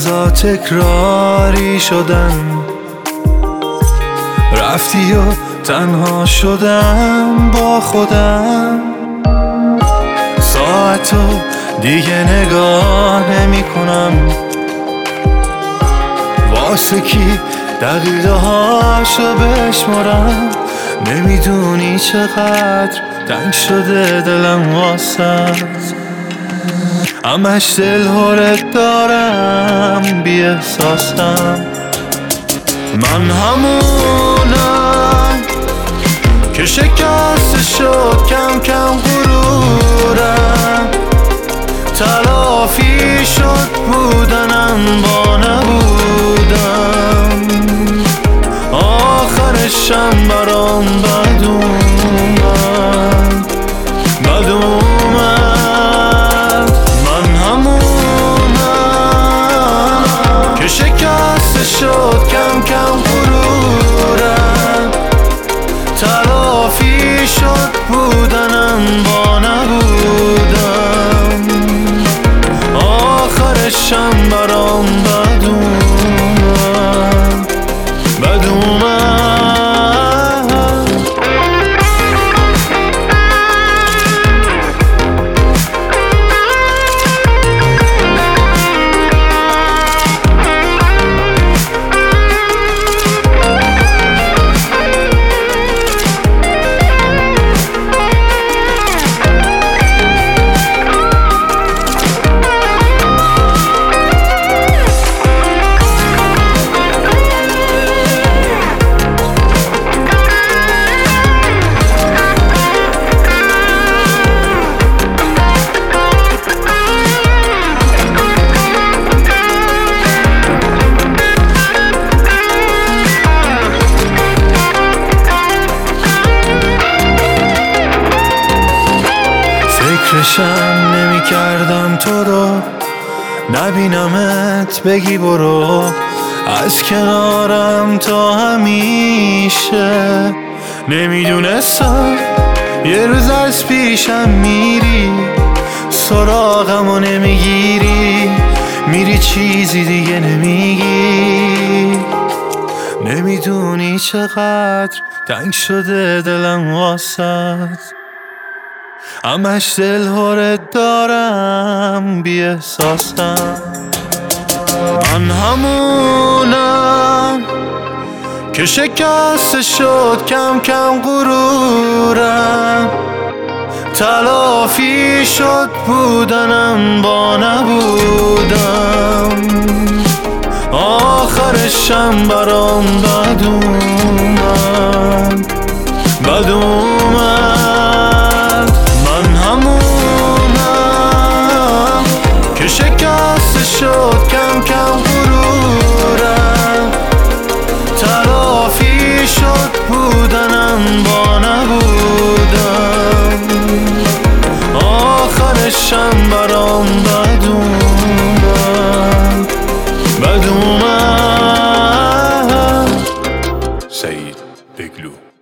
روزا تکراری شدن، رفتی و تنها شدم با خودم. ساعتو دیگه نگاه نمی کنم، واسه کی دقیقه هاشو بشمارم. نمیدونی چقدر تنگ شده دلم واسه، همش دل هرت دارم بی احساسم. من همونم که شکست شد کم کم غرورم، تلافی شد بودنم با نبودم، آخرشم برام بد اومد. من همونم که شکست شد کم کم غرورم، تلافی شد بودنم با نبودم، آخرشم برام بد اومد. فکرشم نمی کردم تو رو نبینمت بگی برو از کنارم تا همیشه. نمیدونستم یه روز از پیشم میری، سراغمو نمیگیری، میری چیزی دیگه نمیگی. نمیدونی چقدر تنگ شده دلم واسد، همش دل هرت دارم بی احساسم. من همونم که شکست شد کم کم غرورم، تلافی شد بودنم با نبودم، آخرشم برام بد اومد. من همونم که شکست شد کم کم غرورم، تلافی شد بودنم با نبودم، آخرشم برام بد اومد. سعید بگلو.